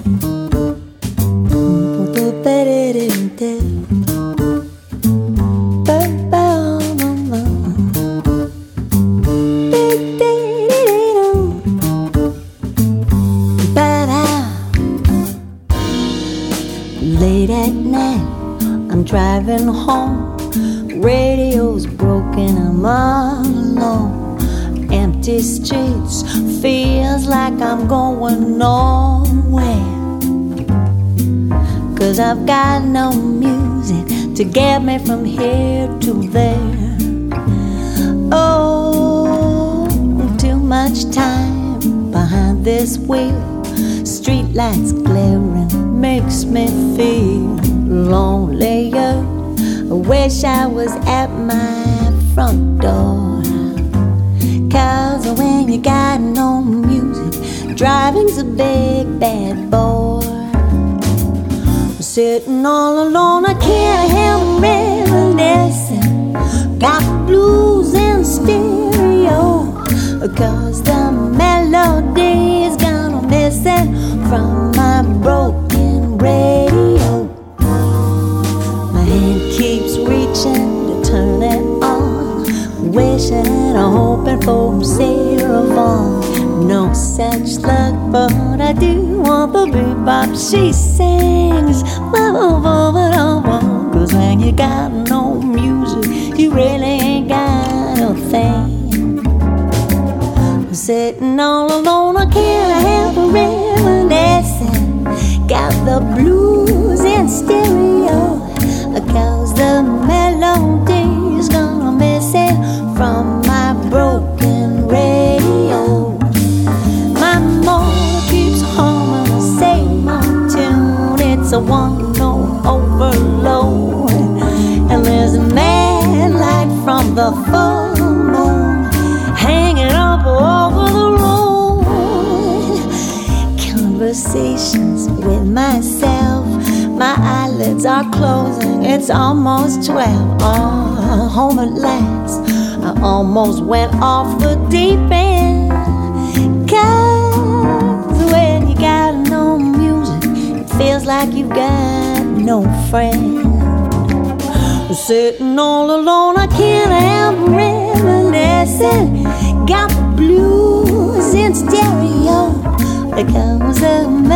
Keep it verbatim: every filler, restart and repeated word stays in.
Late at night, I'm driving home. Radio's broken, I'm all alone. Empty streets, feels like I'm going nowhere. Cause I've got no music to get me from here to there. Oh, too much time behind this wheel. Street lights glaring makes me feel lonelier. I wish I was at my front door. Cause when you got no music, driving's a big bad bore. Sitting all alone, I can't help reminiscing. Got the blues in stereo. Cause the melody's gone missing from my broken radio. My hand keeps reaching to turn it on, wishing, hoping for zero fall. No such luck, but I do want the bebop she sings. Cause when you got no music, you really ain't got a thing. Sitting all alone, I can't help reminiscing. Got the blues in stereo. Cause the melody's gonna miss it from my broken radio. My motor keeps humming the same old tune. It's a one-note overload. And there's a mad light from the full moon hanging up over the road. Conversations with myself, my eyelids are closing, it's almost twelve. Oh, home at last, I almost went off the deep end. Cause when you got no music, it feels like you've got no friend. Sitting all alone, I can't help reminiscing. Got the blues in stereo. Because the